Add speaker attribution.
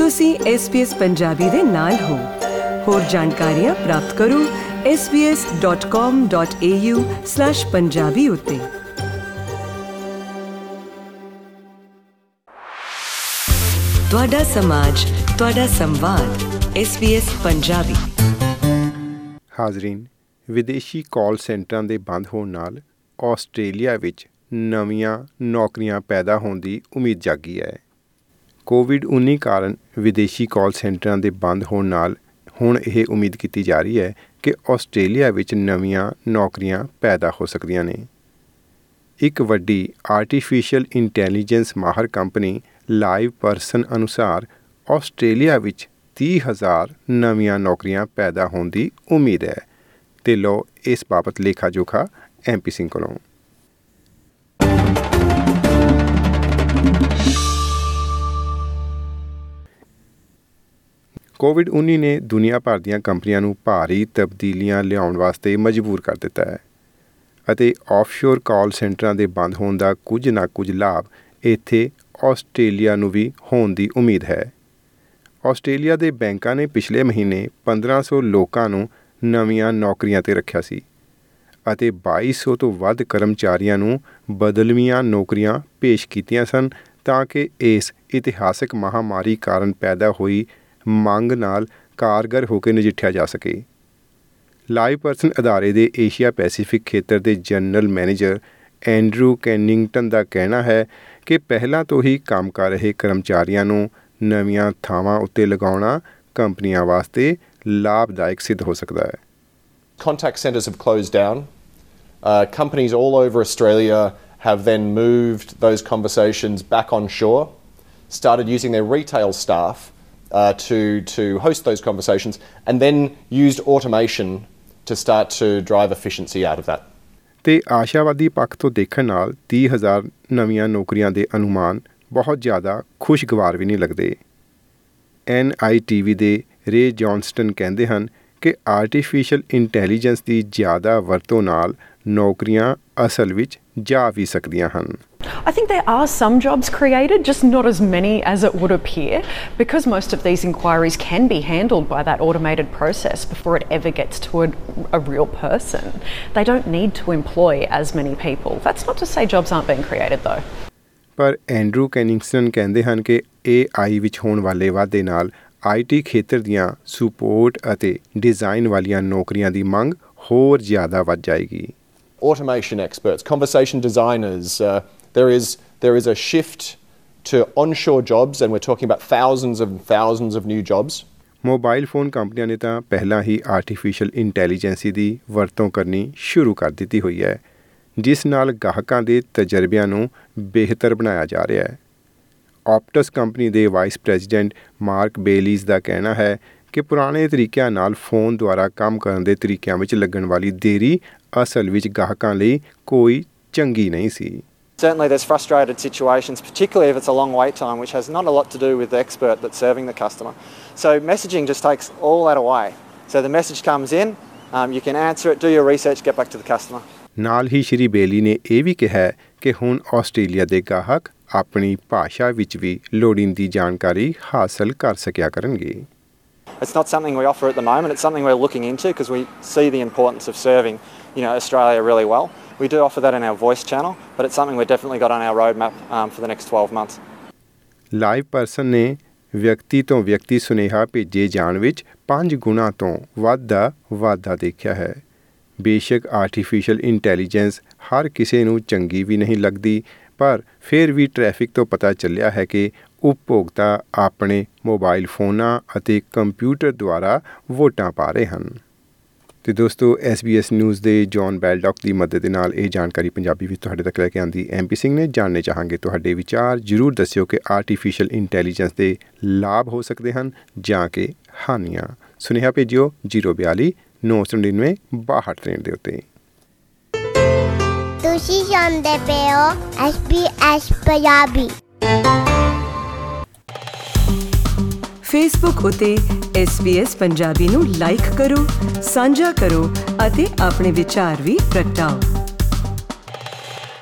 Speaker 1: ਤੁਸੀਂ SBS ਪੰਜਾਬੀ ਦੇ ਨਾਲ ਹੋ। ਹੋਰ ਜਾਣਕਾਰੀਆਂ ਪ੍ਰਾਪਤ ਕਰੋ sbs.com.au/punjabi ਉੱਤੇ। ਤੁਹਾਡਾ ਸਮਾਜ, ਤੁਹਾਡਾ ਸੰਵਾਦ, SBS ਪੰਜਾਬੀ।
Speaker 2: ਹਾਜ਼ਰੀਨ, ਵਿਦੇਸ਼ੀ ਕਾਲ ਸੈਂਟਰਾਂ ਦੇ ਬੰਦ ਹੋਣ ਨਾਲ ਆਸਟ੍ਰੇਲੀਆ ਵਿੱਚ ਨਵੀਆਂ ਨੌਕਰੀਆਂ ਪੈਦਾ ਹੋਣ ਦੀ ਉਮੀਦ ਜਾਗੀ ਹੈ। ਕੋਵਿਡ-19 ਕਾਰਨ ਵਿਦੇਸ਼ੀ ਕਾਲ ਸੈਂਟਰਾਂ ਦੇ ਬੰਦ ਹੋਣ ਨਾਲ ਹੁਣ ਇਹ ਉਮੀਦ ਕੀਤੀ ਜਾ ਰਹੀ ਹੈ ਕਿ ਆਸਟ੍ਰੇਲੀਆ ਵਿੱਚ ਨਵੀਆਂ ਨੌਕਰੀਆਂ ਪੈਦਾ ਹੋ ਸਕਦੀਆਂ ਨੇ। ਇੱਕ ਵੱਡੀ ਆਰਟੀਫਿਸ਼ੀਅਲ ਇੰਟੈਲੀਜੈਂਸ ਮਾਹਰ ਕੰਪਨੀ ਲਾਈਵ ਪਰਸਨ ਅਨੁਸਾਰ ਆਸਟ੍ਰੇਲੀਆ ਵਿੱਚ 30,000 ਨਵੀਆਂ ਨੌਕਰੀਆਂ ਪੈਦਾ ਹੋਣ ਦੀ ਉਮੀਦ ਹੈ। ਤੇ ਲਓ ਇਸ ਬਾਬਤ ਲੇਖਾ ਜੋਖਾ MP ਸਿੰਘ ਕੋਲੋਂ। ਕੋਵਿਡ-19 ਨੇ ਦੁਨੀਆ ਭਰ ਦੀਆਂ ਕੰਪਨੀਆਂ ਨੂੰ ਭਾਰੀ ਤਬਦੀਲੀਆਂ ਲਿਆਉਣ ਵਾਸਤੇ ਮਜਬੂਰ ਕਰ ਦਿੱਤਾ ਹੈ ਅਤੇ ਆਫਸ਼ੋਰ ਕਾਲ ਸੈਂਟਰਾਂ ਦੇ ਬੰਦ ਹੋਣ ਦਾ ਕੁਝ ਨਾ ਕੁਝ ਲਾਭ ਇੱਥੇ ਆਸਟ੍ਰੇਲੀਆ ਨੂੰ ਵੀ ਹੋਣ ਦੀ ਉਮੀਦ ਹੈ। ਆਸਟ੍ਰੇਲੀਆ ਦੇ ਬੈਂਕਾਂ ਨੇ ਪਿਛਲੇ ਮਹੀਨੇ 1500 ਲੋਕਾਂ ਨੂੰ ਨਵੀਆਂ ਨੌਕਰੀਆਂ 'ਤੇ ਰੱਖਿਆ ਸੀ ਅਤੇ 2200 ਤੋਂ ਵੱਧ ਕਰਮਚਾਰੀਆਂ ਨੂੰ ਬਦਲਵੀਆਂ ਨੌਕਰੀਆਂ ਪੇਸ਼ ਕੀਤੀਆਂ ਸਨ ਤਾਂ ਕਿ ਇਸ ਇਤਿਹਾਸਕ ਮਹਾਂਮਾਰੀ ਕਾਰਨ ਪੈਦਾ ਹੋਈ ਮੰਗ ਨਾਲ ਕਾਰਗਰ ਹੋ ਕੇ ਨਜਿੱਠਿਆ ਜਾ ਸਕੇ। ਲਾਈਵ ਪਰਸਨ ਅਦਾਰੇ ਦੇ ਏਸ਼ੀਆ ਪੈਸੀਫਿਕ ਖੇਤਰ ਦੇ ਜਨਰਲ ਮੈਨੇਜਰ ਐਂਡਰੂ ਕੈਨਿੰਗਟਨ ਦਾ ਕਹਿਣਾ ਹੈ ਕਿ ਪਹਿਲਾਂ ਤੋਂ ਹੀ ਕੰਮ ਕਰ ਰਹੇ ਕਰਮਚਾਰੀਆਂ ਨੂੰ ਨਵੀਆਂ ਥਾਵਾਂ ਉੱਤੇ ਲਗਾਉਣਾ ਕੰਪਨੀਆਂ ਵਾਸਤੇ ਲਾਭਦਾਇਕ ਸਿੱਧ ਹੋ ਸਕਦਾ ਹੈ।
Speaker 3: Contact centres have closed down. Companies all over Australia have then moved those conversations back on shore, started using their retail staff to host those conversations, and then used automation to start to drive efficiency out of that.
Speaker 2: ਤੇ ਆਸ਼ਾਵਾਦੀ ਪੱਖ ਤੋਂ ਦੇਖਣ ਨਾਲ 30,000 ਨਵੀਆਂ ਨੌਕਰੀਆਂ ਦੇ ਅਨੁਮਾਨ ਬਹੁਤ ਜ਼ਿਆਦਾ ਖੁਸ਼ਗਵਾਰ ਵੀ ਨਹੀਂ ਲੱਗਦੇ। NITV ਦੇ ਰੇ ਜੌਨਸਟਨ ਕਹਿੰਦੇ ਹਨ ਕਿ ਆਰਟੀਫਿਸ਼ੀਅਲ ਇੰਟੈਲੀਜੈਂਸ ਦੀ ਜ਼ਿਆਦਾ ਵਰਤੋਂ ਨਾਲ ਨੌਕਰੀਆਂ ਅਸਲ ਵਿੱਚ ਜਾ ਵੀ ਸਕਦੀਆਂ ਹਨ।
Speaker 4: I think there are some jobs created, just not as many as it would appear, because most of these inquiries can be handled by that automated process before it ever gets to a real person. They don't need to employ as many people. That's not to say jobs aren't being created though.
Speaker 2: ਪਰ Andrew Canningson ਕਹਿੰਦੇ ਹਨ ਕਿ AI ਵਿੱਚ ਹੋਣ ਵਾਲੇ ਵਾਧੇ ਨਾਲ IT ਖੇਤਰ ਦੀਆਂ ਸਪੋਰਟ ਅਤੇ ਡਿਜ਼ਾਈਨ ਵਾਲੀਆਂ ਨੌਕਰੀਆਂ ਦੀ ਮੰਗ ਹੋਰ ਜ਼ਿਆਦਾ ਵੱਧ ਜਾਏਗੀ।
Speaker 3: Automation experts, conversation designers, there is a shift to onshore jobs, and we're talking about thousands and thousands of new jobs.
Speaker 2: Mobile phone ਕੰਪਨੀਆਂ ਨੇ ਤਾਂ ਪਹਿਲਾਂ ਹੀ ਆਰਟੀਫਿਸ਼ੀਅਲ ਇੰਟੈਲੀਜੈਂਸੀ ਦੀ ਵਰਤੋਂ ਕਰਨੀ ਸ਼ੁਰੂ ਕਰ ਦਿੱਤੀ ਹੋਈ ਹੈ, ਜਿਸ ਨਾਲ ਗਾਹਕਾਂ ਦੇ ਤਜਰਬਿਆਂ ਨੂੰ ਬਿਹਤਰ ਬਣਾਇਆ ਜਾ ਰਿਹਾ ਹੈ। ਆਪਟਸ ਕੰਪਨੀ ਦੇ ਵਾਈਸ ਪ੍ਰੈਜ਼ੀਡੈਂਟ ਮਾਰਕ ਬੇਲੀਜ਼ ਦਾ ਕਹਿਣਾ ਹੈ ਕਿ ਪੁਰਾਣੇ ਤਰੀਕਿਆਂ ਨਾਲ ਫੋਨ ਦੁਆਰਾ ਕੰਮ ਕਰਨ ਦੇ ਤਰੀਕਿਆਂ ਵਿੱਚ ਲੱਗਣ ਵਾਲੀ ਦੇਰੀ ਅਸਲ ਵਿੱਚ ਗਾਹਕਾਂ ਲਈ ਕੋਈ ਚੰਗੀ ਨਹੀਂ ਸੀ।
Speaker 5: Certainly there's frustrated situations, particularly if it's a long wait time, which has not a lot to do with the expert that's serving the customer. So messaging just takes all that away. So the message comes in, you can answer it, do your research, get back to the customer.
Speaker 2: ਨਾਲ ਹੀ ਸ਼੍ਰੀ ਬੇਲੀ ਨੇ ਇਹ ਵੀ ਕਿਹਾ ਕਿ ਹੁਣ Australia ਦੇ ਗਾਹਕ ਆਪਣੀ ਭਾਸ਼ਾ ਵਿੱਚ ਵੀ ਲੋੜੀਂਦੀ ਜਾਣਕਾਰੀ ਹਾਸਲ ਕਰ ਸਕਿਆ ਕਰਨਗੇ।
Speaker 5: It's not something we offer at the moment. It's something we're looking into because we see the importance of serving, Australia really well. We do offer that in our voice channel, but it's something we've definitely got on our roadmap for the next 12 months.
Speaker 2: LivePerson ਨੇ ਵਿਅਕਤੀ ਤੋਂ ਵਿਅਕਤੀ ਸੁਨੇਹਾ ਭੇਜੇ ਜਾਣ ਵਿੱਚ 5 ਗੁਣਾ ਤੋਂ ਵੱਧ ਦਾ ਵਾਧਾ ਦੇਖਿਆ ਹੈ। ਬੇਸ਼ੱਕ ਆਰਟੀਫਿਸ਼ੀਅਲ ਇੰਟੈਲੀਜੈਂਸ ਹਰ ਕਿਸੇ ਨੂੰ ਚੰਗੀ ਵੀ ਨਹੀਂ ਲੱਗਦੀ, ਪਰ ਫਿਰ ਵੀ ਟ੍ਰੈਫਿਕ ਤੋਂ ਪਤਾ ਚੱਲਿਆ ਹੈ ਕਿ ਉਪਭੋਗਤਾ ਆਪਣੇ ਮੋਬਾਈਲ ਫੋਨਾਂ ਅਤੇ ਕੰਪਿਊਟਰ ਦੁਆਰਾ ਵੋਟਾਂ ਪਾ ਰਹੇ ਹਨ। ਅਤੇ ਦੋਸਤੋ, SBS ਨਿਊਜ਼ ਦੇ ਜੌਨ ਬੈਲਡੌਕ ਦੀ ਮਦਦ ਦੇ ਨਾਲ ਇਹ ਜਾਣਕਾਰੀ ਪੰਜਾਬੀ ਵਿੱਚ ਤੁਹਾਡੇ ਤੱਕ ਲੈ ਕੇ ਆਂਦੀ MP ਸਿੰਘ ਨੇ। ਜਾਣਨੇ ਚਾਹਾਂਗੇ ਤੁਹਾਡੇ ਵਿਚਾਰ, ਜ਼ਰੂਰ ਦੱਸਿਓ ਕਿ ਆਰਟੀਫਿਸ਼ੀਅਲ ਇੰਟੈਲੀਜੈਂਸ ਦੇ ਲਾਭ ਹੋ ਸਕਦੇ ਹਨ ਜਾਂ ਕਿ ਹਾਨੀਆਂ। ਸੁਨੇਹਾ ਭੇਜਿਓ 042 999 6263 ਦੇ ਉੱਤੇ।
Speaker 6: ਤੁਸੀਂ ਸੁਣਦੇ ਪਏ ਹੋ SBS ਪੰਜਾਬੀ।
Speaker 1: ਫੇਸਬੁੱਕ ਉਤੇ SBS ਪੰਜਾਬੀ ਨੂੰ ਲਾਈਕ ਕਰੋ, ਸਾਂਝਾ ਕਰੋ ਅਤੇ ਆਪਣੇ ਵਿਚਾਰ ਵੀ ਪ੍ਰਗਟਾਓ।